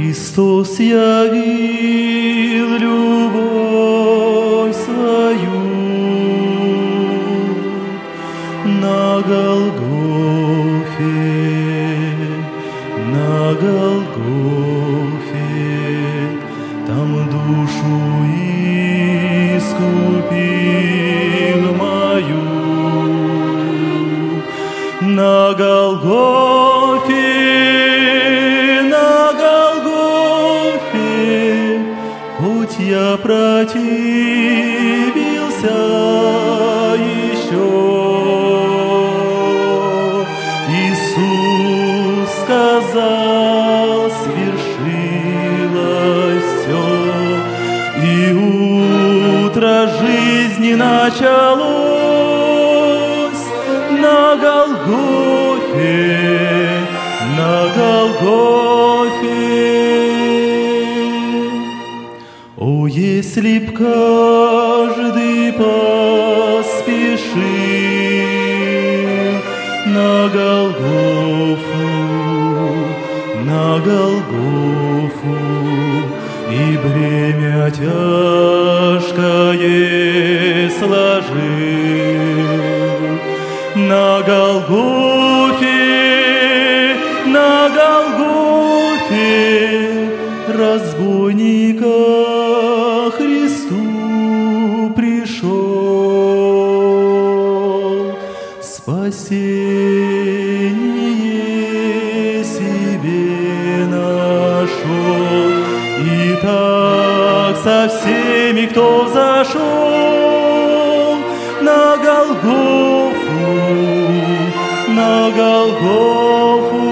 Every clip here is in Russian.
Христос явил любовь свою на Голгофе, на Голгофе, там душу искупил мою. На Голгофе, на Голгофе, хоть я противился еще, Иисус сказал, свершилось все, и утро жизни началось на Голгофе, на Голгофе. О, если б каждый поспешил на Голгофу, на Голгофу, и бремя тяжкое сложил. На Голгофе, на Голгофе, разбойника Христу пришел, спасение себе нашел. И так со всеми, кто взошел на Голгофу, на Голгофу.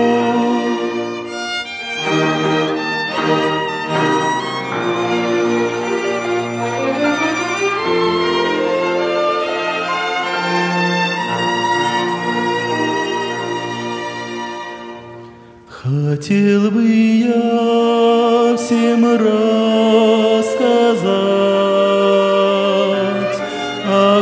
Хотел бы я всем рассказать о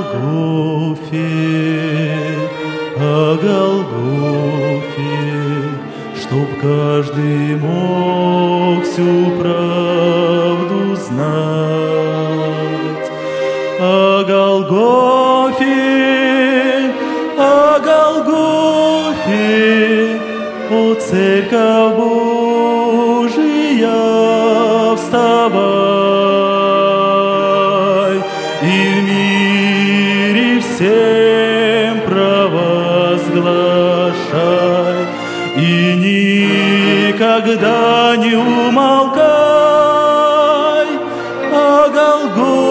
Голгофе, о Голгофе, чтоб каждый мог всю правду знать. О Голгофе, о Голгофе, о Церковь Божия, вставай, и в мире всем провозглашай, и никогда не умолкай о Голгофе.